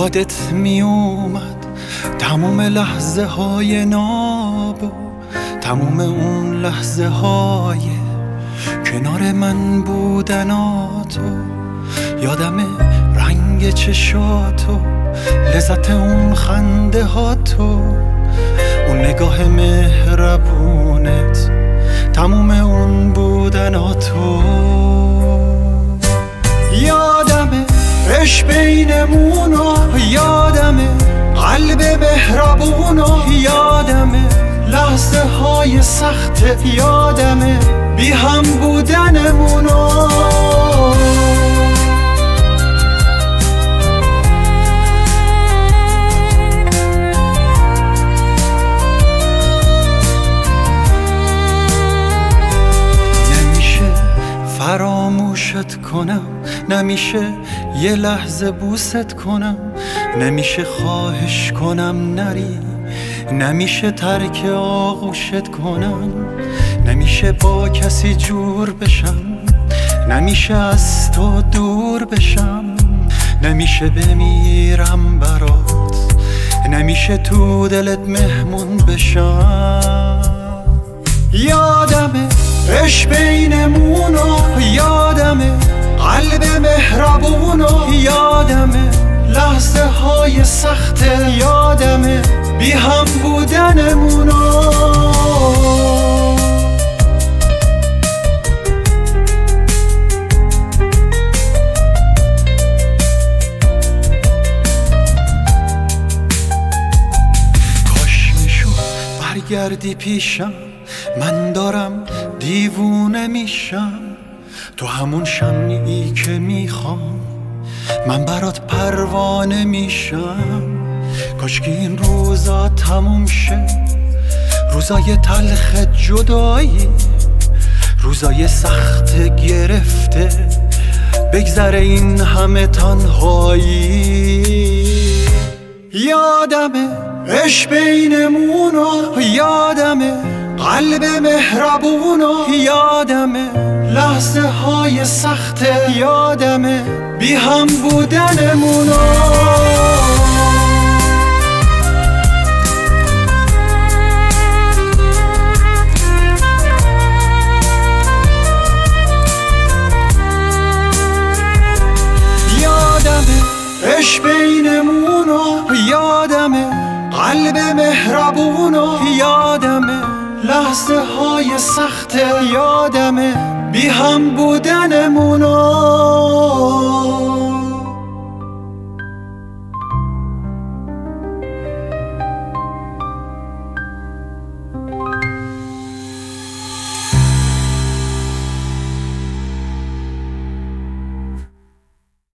یادت می اومد تموم لحظه های ناب و تموم اون لحظه های کنار من بودناتو. یادم رنگ چشاتو، لذت اون خنده هاتو، اون نگاه مهربونت، تموم اون بودناتو. یادمه عشق بینمونو، یادمه قلب مهربونو، یادمه لحظه های سخت، یادمه بی هم بودنمونو. فراموشت کنم، نمیشه یه لحظه بوست کنم، نمیشه خواهش کنم نری، نمیشه ترک آغوشت کنم، نمیشه با کسی جور بشم، نمیشه از تو دور بشم، نمیشه بمیرم برات، نمیشه تو دلت مهمون بشم. یادمه عشق بینمونو، یادمه قلب مهربونو، یادمه لحظه های سخت، یادمه بی هم بودنمونو. کاش میشد برگردی پیشم، من دارم دیوونه میشم، تو همون شمعی که میخوام، من برات پروانه میشم. کاش که این روزا تموم شه، روزای تلخ جدایی، روزای سخت گرفته، بگذره این همه تنهایی. یادمه عشق بینمونو، یادمه قلب مهربونو، یادمه لحظه های سخت، یادمه بی هم بودنمونو. یادمه عشق بینمونو، یادمه قلب مهربونو، یادمه لحظه های سخت، یادمه بی هم بودنمونو.